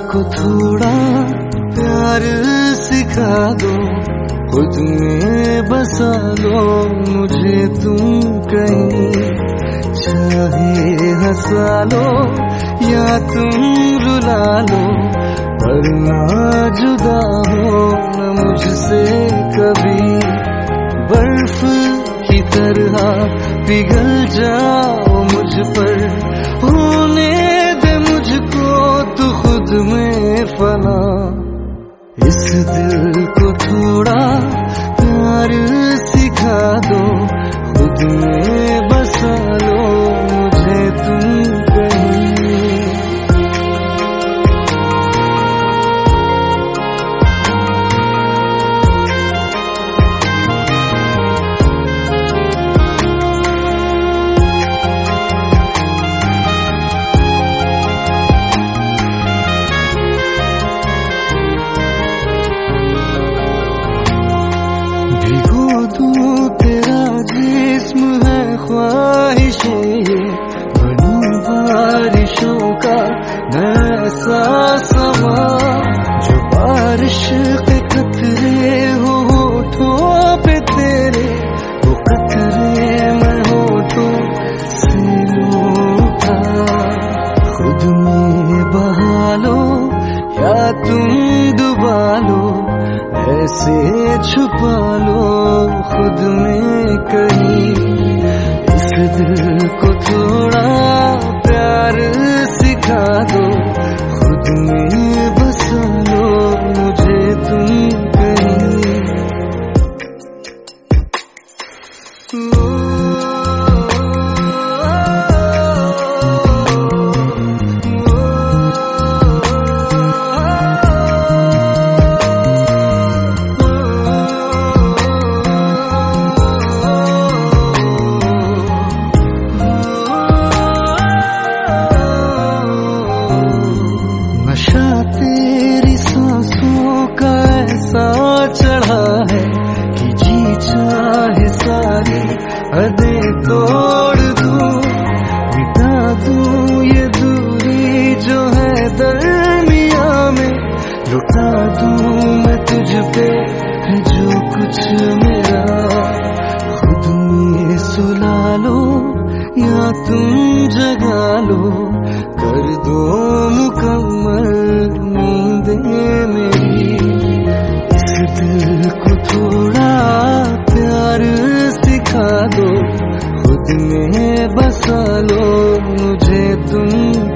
को थोड़ा प्यार सिखा दो, खुद में बसा लो मुझे तुम कहीं, चाहे हंसा लो या तुम रुला लो, पर ना जुदा हो न मुझसे कभी। बर्फ की तरह पिघल जाओ मुझ पर, होने दे मुझको तू खुद में फना। इस दिल को थोड़ा प्यार सिखा दो, खुद में बसा लो मुझे तुम कहीं। तेरा जिस्म है ख्वाहिशें ये, बनी बारिशों का ऐसा समा, जो बारिश के कतरे हो होठों पे तेरे, वो कतरे मैं होठों से लूटा। खुद में बहा लो या तुम डुबा लो, ऐसे छुपा लो खुद में कहीं। इस दिल को थोड़ा प्यार सिखा दो, खुद में बसा लो मुझे तुम कहीं। तेरी सांसों का ऐसा चढ़ा है कि जी चाहे सारी हदें तोड़ दूं, मिटा दूं ये दूरी जो है दरमिया में, लुटा दूं मैं तुझ पे है जो कुछ मेरा। खुद में सुला लो या तुम जगा लो, कर दो मुकम्मल मेरी। इस दिल को थोड़ा प्यार सिखा दो, खुद में बसा लो मुझे तुम